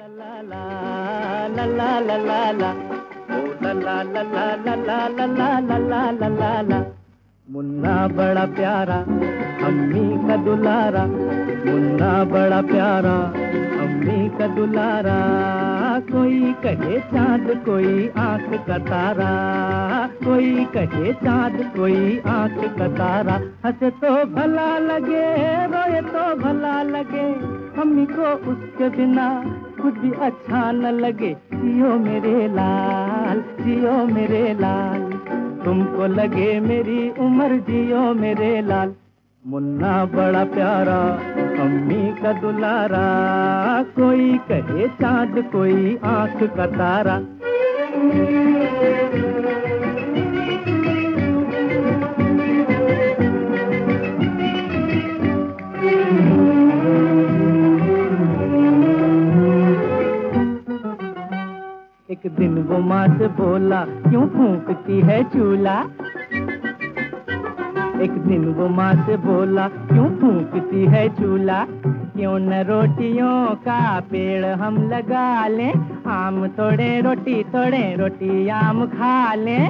ला ला ला ला ला ला ला ओ ला ला ला ला ला ला ला ला ला ला ला ला ला। मुन्ना बड़ा प्यारा अम्मी का दुलारा, मुन्ना बड़ा प्यारा अम्मी का दुलारा। कोई कहे चाँद कोई आँख का तारा, कोई कहे चाँद कोई आँख का तारा। हंसे तो भला लगे रोए तो भला लगे, अम्मी को उसके बिना कुछ भी अच्छा न लगे। जियो मेरे लाल, जियो मेरे लाल, तुमको लगे मेरी उम्र, जियो मेरे लाल। मुन्ना बड़ा प्यारा अम्मी का दुलारा, कोई कहे चाँद कोई आँख का तारा। एक दिन वो माँ से बोला, क्यों फूंकती है चूल्हा। एक दिन वो माँ से बोला, क्यों फूंकती है चूल्हा। क्यों न रोटियों का पेड़ हम लगा लें, आम तोड़े रोटी आम खा लें।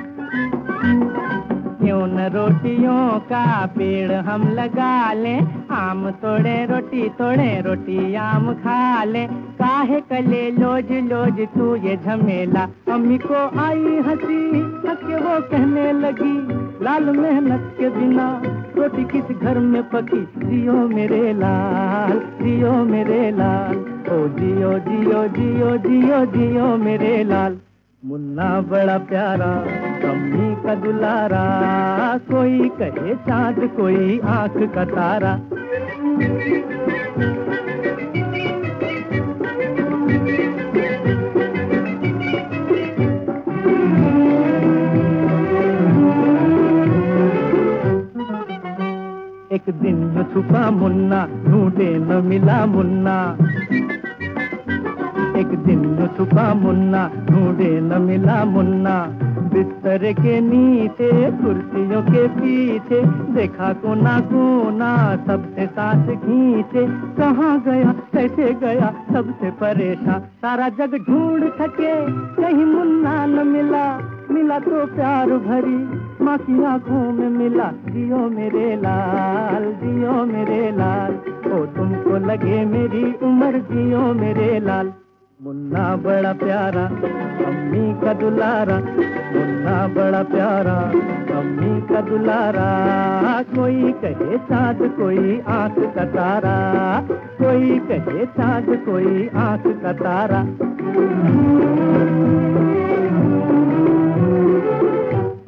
क्यों न रोटियों का पेड़ हम लगा लें, आम तोड़े रोटी आम खा लें। काहे कले लोज लोज तू ये झमेला। अम्मी को आई हंसी, हंस के वो कहने लगी, लाल मेहनत के बिना रोटी किस घर में पकी। जियो मेरे लाल, जियो मेरे लाल, ओ जियो जियो जियो जियो जियो मेरे लाल। मुन्ना बड़ा प्यारा अम्मी का दुलारा, कोई कहे चाँद कोई आँख का तारा। एक दिन जो छुपा मुन्ना, ढूंढे न मिला मुन्ना। एक दिन जो छुपा मुन्ना, ढूंढे न मिला मुन्ना। बिस्तर के नीचे कुर्सियों के पीछे, देखा कोना कोना सबसे सांस खींचे। कहाँ गया कैसे गया सबसे परेशान, सारा जग ढूंढ थके कहीं मुन्ना न मिला। मिला तो प्यार भरी माँ की आंखों में मिला। जियो मेरे लाल, जियो मेरे लाल, ओ तुमको लगे मेरी उम्र, जियो मेरे लाल। मुन्ना बड़ा प्यारा अम्मी का दुलारा, मुन्ना बड़ा प्यारा अम्मी का दुलारा। कोई कहे चाँद कोई आँख का तारा, कोई कहे चाँद कोई आँख का तारा।